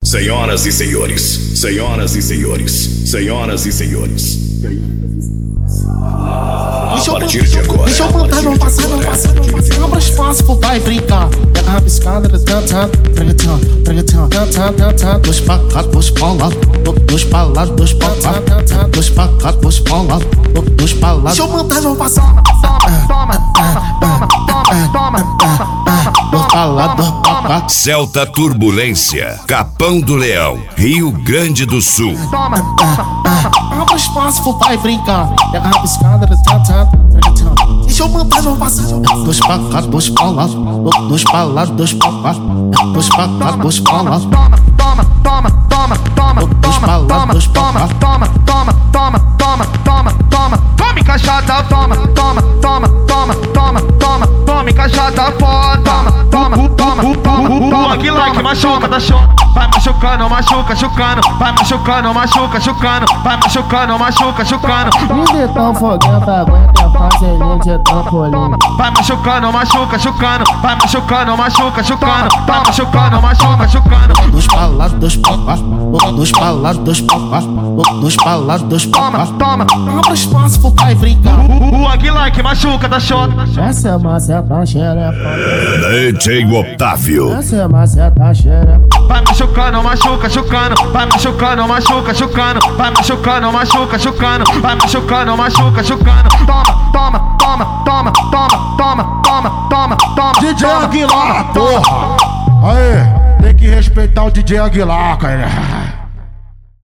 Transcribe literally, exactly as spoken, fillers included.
Senhoras e senhores, senhoras e senhores, senhoras e senhores. A partir de agora. Deixa eu contar, não passar, não passar, não passar. Abra espaço pro pai brincar. Pega a rabiscada, canta, tregatão, tregatão, canta, canta. Dois pra cá, dois pra lá, dois pra lá, dois pra cá, dois pra cá, dois pra lá, dois pra lá. Deixa eu contar, não passar. Toma, toma, toma, toma, toma. Dois pra lá, dois pra cá. Celta Turbulência, Capão do Leão, Rio Grande do Sul. Toma, abra espaço pro pai brincar. Pega a rabiscada, canta. Deixa eu mandar, não passar. Dois pra cá, dois pra lá, dois pra lá, dois pra cá, dois pra cá, dois pra lá. Toma, toma, toma, toma, toma, dois pra lá, dois pra cá. Toma, toma, toma, toma, toma, toma. Tome encaixada, toma, toma, toma, toma, toma, toma. Tome encaixada, foda. Toma, toma, toma, toma. O Aguilar like machuca, tá show. Vai machucando, machuca, chucando. Vai machucando, machuca, chucando. Vai machucando, machuca, chucando. De tão foguento, aguenta a fazelinha de trampolim. Vai machucando, machuca, chucando. Vai machucando, machuca, chucando. Vai machucando, machuca, chucando. Dois pra lá, dois pra cá. Dois pra lá, dois pra cá. Dois pra lá, dois pra cá. Toma, toma. Abra espaço pro pai brincar. O Aguilar que machuca, tá show. Essa é maceta xereca. D J Otávio. Essa é maceta xereca. Vai machucando, machuca, chucando. Vai machucando, machuca, chucando. Vai machucando, machuca, chucando. Vai machucando, machuca, chucando. Toma, toma, toma, toma, toma, toma, toma, toma, toma. D J Aguilar, porra! Aê, tem que respeitar o D J Aguilar, cara.